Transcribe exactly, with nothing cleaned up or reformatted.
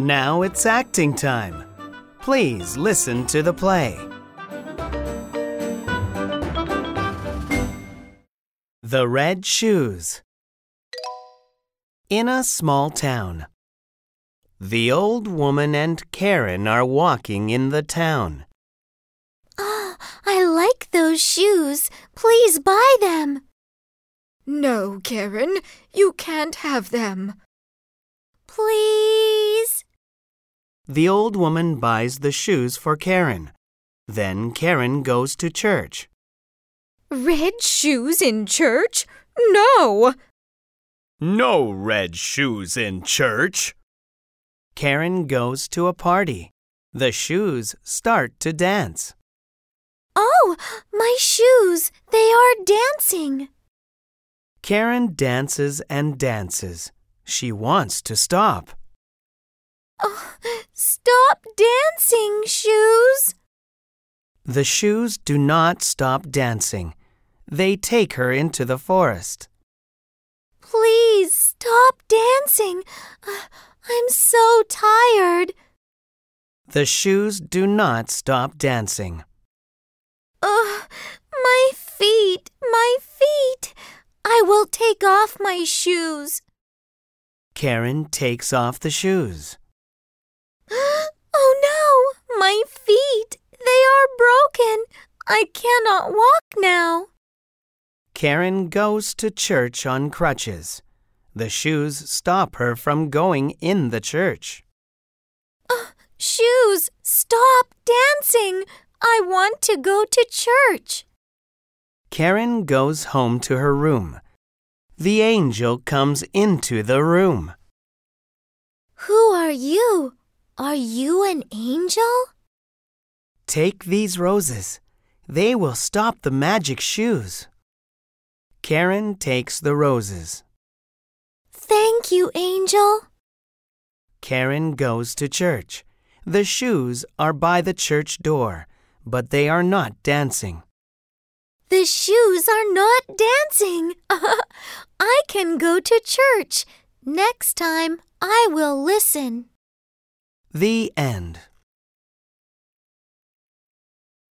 Now it's acting time. Please listen to the play. The Red Shoes. In a small town, the old woman and Karen are walking in the town. Oh, I like those shoes. Please buy them. No, Karen, you can't have them. Please. The old woman buys the shoes for Karen. Then Karen goes to church. Red shoes in church? No! No red shoes in church. Karen goes to a party. The shoes start to dance. Oh, my shoes! They are dancing. Karen dances and dances. She wants to stop. Oh, stop dancing, shoes! The shoes do not stop dancing. They take her into the forest. Please stop dancing. Uh, I'm so tired. The shoes do not stop dancing. Ugh, my feet, my feet. I will take off my shoes. Karen takes off the shoes. Oh no, my feet. They are broken. I cannot walk now. Karen goes to church on crutches. The shoes stop her from going in the church. Uh, shoes, stop dancing. I want to go to church. Karen goes home to her room. The angel comes into the room. Who are you? Are you an angel? Take these roses. They will stop the magic shoes. Karen takes the roses. Thank you, angel. Karen goes to church. The shoes are by the church door, but they are not dancing. The shoes are not dancing. I can go to church. Next time, I will listen. The end.